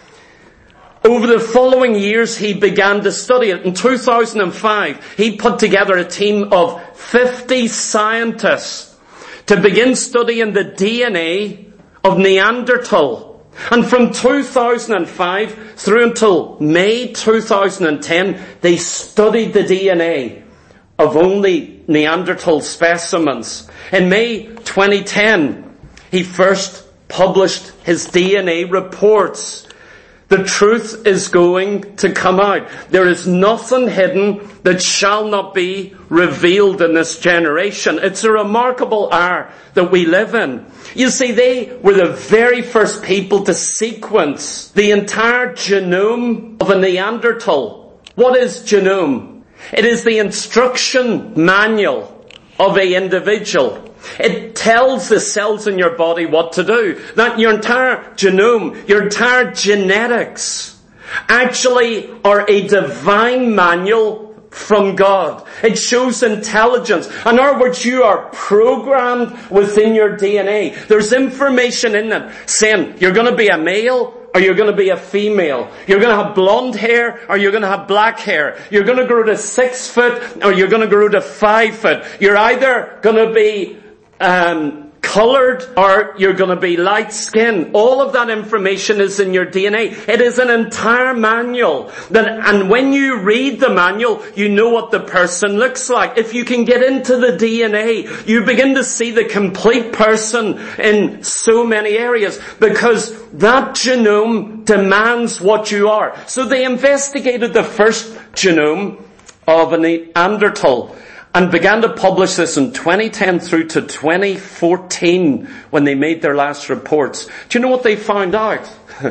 Over the following years, he began to study it. In 2005, he put together a team of 50 scientists to begin studying the DNA of Neanderthal. And from 2005 through until May 2010, they studied the DNA of only Neanderthal specimens. In May 2010, he first published his DNA reports. The truth is going to come out. There is nothing hidden that shall not be revealed in this generation. It's a remarkable hour that we live in. You see, they were the very first people to sequence the entire genome of a Neanderthal. What is genome? It is the instruction manual of an individual. It tells the cells in your body what to do. That your entire genome, your entire genetics, actually are a divine manual from God. It shows intelligence. In other words, you are programmed within your DNA. There's information in it saying you're going to be a male or you're going to be a female. You're going to have blonde hair or you're going to have black hair. You're going to grow to 6 foot or you're going to grow to 5 foot. You're either going to be coloured or you're going to be light skinned. All of that information is in your DNA. It is an entire manual. And when you read the manual, you know what the person looks like. If you can get into the DNA, you begin to see the complete person in so many areas because that genome demands what you are. So they investigated the first genome of a Neanderthal and began to publish this in 2010 through to 2014 when they made their last reports. Do you know what they found out?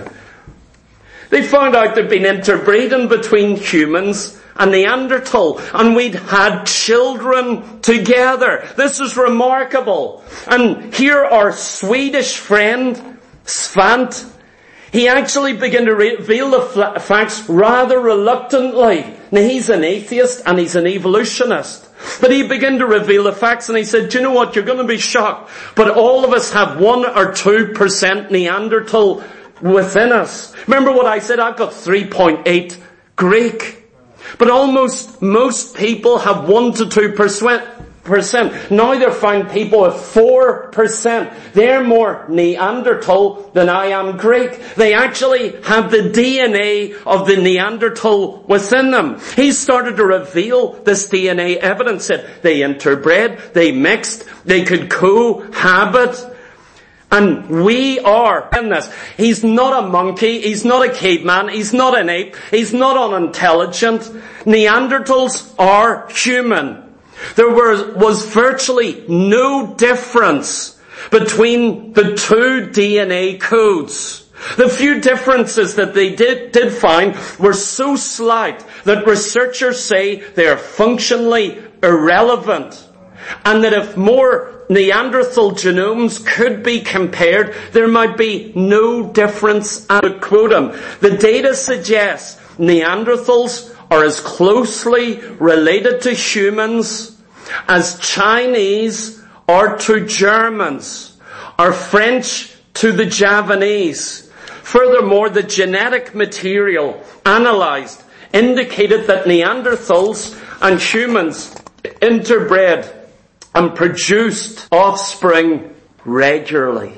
They found out there'd been interbreeding between humans and Neanderthal, and we'd had children together. This is remarkable. And here our Swedish friend, Svante, he actually began to reveal the facts rather reluctantly. Now he's an atheist and he's an evolutionist. But he began to reveal the facts and he said, do you know what, you're going to be shocked, but all of us have 1 or 2% Neanderthal within us. Remember what I said, I've got 3.8 Greek. But almost most people have 1 to 2%. Now they're found people with 4%. They're more Neanderthal than I am Greek. They actually have the DNA of the Neanderthal within them. He started to reveal this DNA evidence that they interbred, they mixed, they could cohabit. And we are in this. He's not a monkey, he's not a caveman, he's not an ape, he's not unintelligent. Neanderthals are human. There was virtually no difference between the two DNA codes. The few differences that they did find were so slight that researchers say they are functionally irrelevant. And that if more Neanderthal genomes could be compared, there might be no difference. I would quote him. The data suggests Neanderthals are as closely related to humans as Chinese are to Germans, or French to the Javanese. Furthermore, the genetic material analysed indicated that Neanderthals and humans interbred and produced offspring regularly.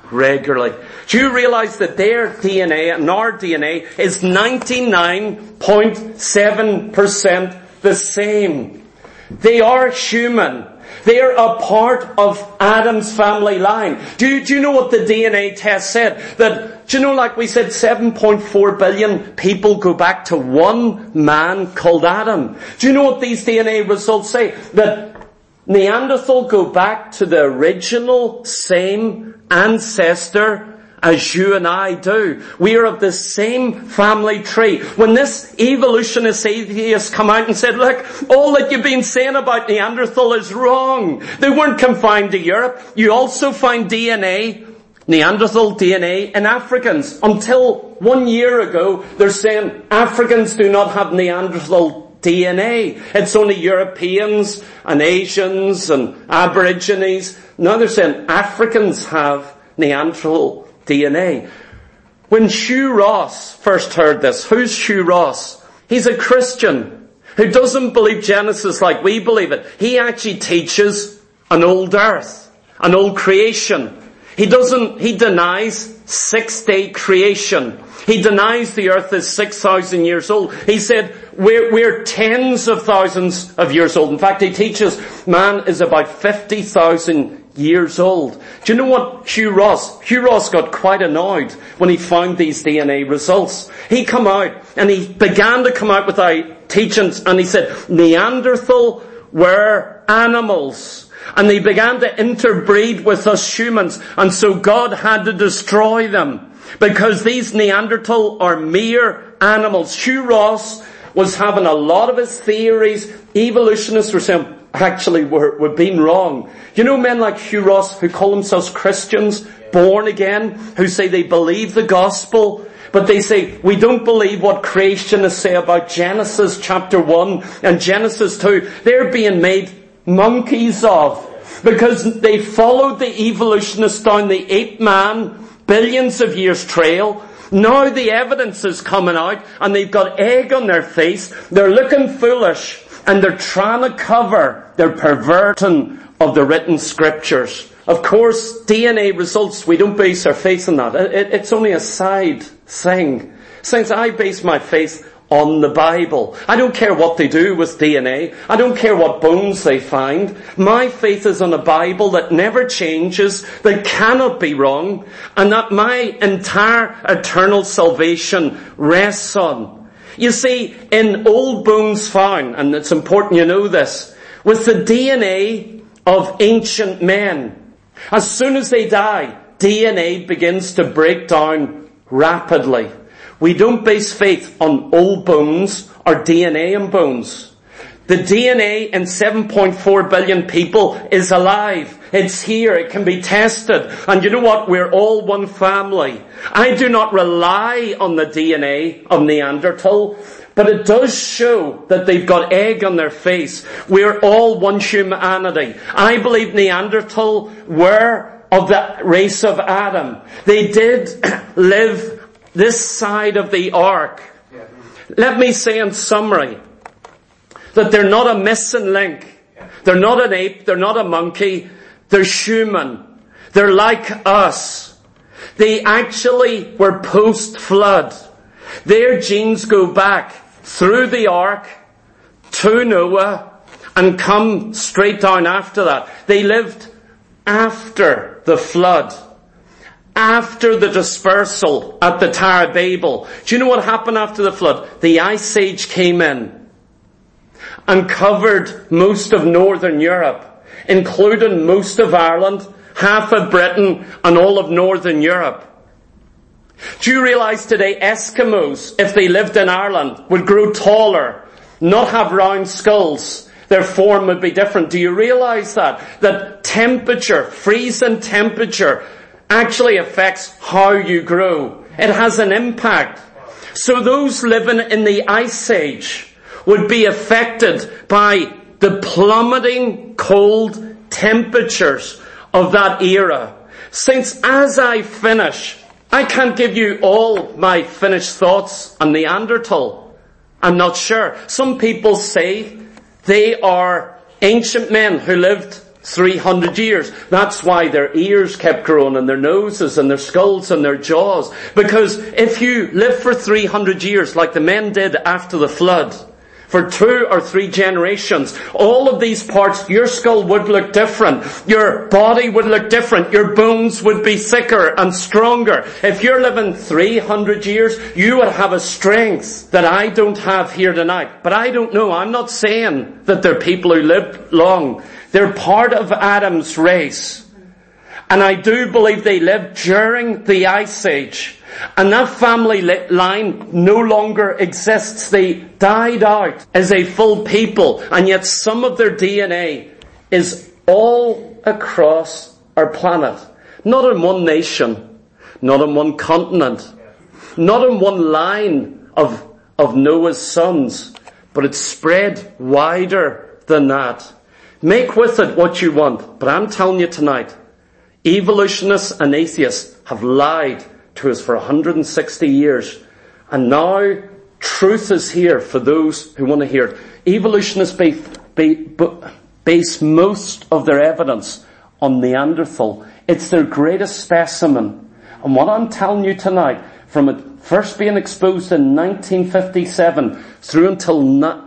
Do you realise that their DNA and our DNA is 99.7% the same? They are human. They are a part of Adam's family line. Do you know what the DNA test said? Do you know, like we said, 7.4 billion people go back to one man called Adam. Do you know what these DNA results say? That Neanderthal go back to the original same ancestor as you and I do. We are of the same family tree. When this evolutionist atheist come out and said, look, all that you've been saying about Neanderthal is wrong. They weren't confined to Europe. You also find DNA, Neanderthal DNA, in Africans. Until 1 year ago, they're saying Africans do not have Neanderthal DNA. It's only Europeans and Asians and Aborigines. Now they're saying Africans have Neanderthal DNA. When Hugh Ross first heard this, who's Hugh Ross? He's a Christian who doesn't believe Genesis like we believe it. He actually teaches an old earth, an old creation. He denies 6-day creation. He denies the earth is 6,000 years old. He said, we're tens of thousands of years old. In fact, he teaches man is about 50,000 years old. Do you know what Hugh Ross got quite annoyed when he found these DNA results. He began to come out with teachings, and he said, Neanderthal were animals. And they began to interbreed with us humans. And so God had to destroy them. Because these Neanderthal are mere animals. Hugh Ross was having a lot of his theories. Evolutionists were saying, actually, we're being wrong. You know men like Hugh Ross who call themselves Christians, born again, who say they believe the gospel, but they say, we don't believe what creationists say about Genesis chapter 1 and Genesis 2. They're being made monkeys of, because they followed the evolutionists down the ape-man, billions of years trail. Now the evidence is coming out, and they've got egg on their face. They're looking foolish, and they're trying to cover their perverting of the written scriptures. Of course, DNA results, we don't base our faith on that. It's only a side thing. Since I base my faith on the Bible. I don't care what they do with DNA. I don't care what bones they find. My faith is on a Bible that never changes, that cannot be wrong, and that my entire eternal salvation rests on. You see, in old bones found, and it's important you know this, with the DNA of ancient men, as soon as they die, DNA begins to break down rapidly. We don't base faith on old bones or DNA in bones. The DNA in 7.4 billion people is alive. It's here. It can be tested. And you know what? We're all one family. I do not rely on the DNA of Neanderthal, but it does show that they've got egg on their face. We're all one humanity. I believe Neanderthal were of the race of Adam. They did live this side of the ark. Let me say in summary that they're not a missing link. They're not an ape. They're not a monkey. They're human. They're like us. They actually were post-flood. Their genes go back through the ark to Noah and come straight down after that. They lived after the flood. After the dispersal at the Tower of Babel. Do you know what happened after the flood? The Ice Age came in and covered most of Northern Europe, including most of Ireland, half of Britain, and all of Northern Europe. Do you realize today Eskimos, if they lived in Ireland, would grow taller, not have round skulls? Their form would be different. Do you realize that? That temperature, freezing temperature, actually affects how you grow. It has an impact. So those living in the Ice Age would be affected by the plummeting cold temperatures of that era. Since as I finish, I can't give you all my finished thoughts on Neanderthal. I'm not sure. Some people say they are ancient men who lived 300 years. That's why their ears kept growing and their noses and their skulls and their jaws. Because if you live for 300 years like the men did after the flood, for 2 or 3 generations. All of these parts, your skull would look different. Your body would look different. Your bones would be thicker and stronger. If you're living 300 years, you would have a strength that I don't have here tonight. But I don't know. I'm not saying that they're people who lived long. They're part of Adam's race. And I do believe they lived during the Ice Age. And that family line no longer exists. They died out as a full people. And yet some of their DNA is all across our planet. Not in one nation. Not in one continent. Not in one line of Noah's sons. But it's spread wider than that. Make with it what you want. But I'm telling you tonight, evolutionists and atheists have lied to us for 160 years. And now truth is here for those who want to hear it. Evolutionists base most of their evidence on Neanderthal. It's their greatest specimen. And what I'm telling you tonight, from it first being exposed in 1957 through until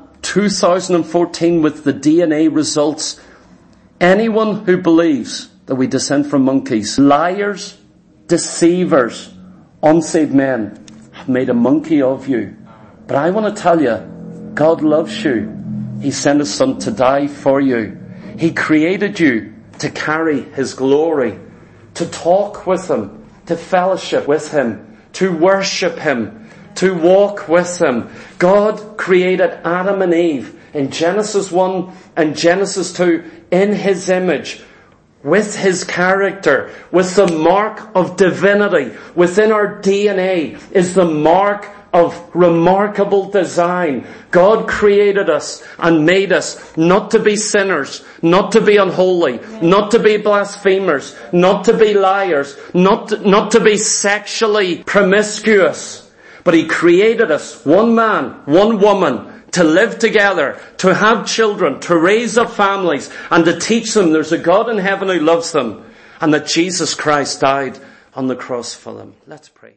2014 with the DNA results, anyone who believes that we descend from monkeys, liars, deceivers, unsaved men, have made a monkey of you. But I want to tell you, God loves you. He sent His Son to die for you. He created you to carry His glory, to talk with Him, to fellowship with Him, to worship Him, to walk with Him. God created Adam and Eve in Genesis 1 and Genesis 2 in His image, with His character, with the mark of divinity. Within our DNA is the mark of remarkable design. God created us and made us not to be sinners, not to be unholy, not to be blasphemers, not to be liars, not to be sexually promiscuous. But He created us, one man, one woman, to live together, to have children, to raise up families, and to teach them there's a God in heaven who loves them, and that Jesus Christ died on the cross for them. Let's pray.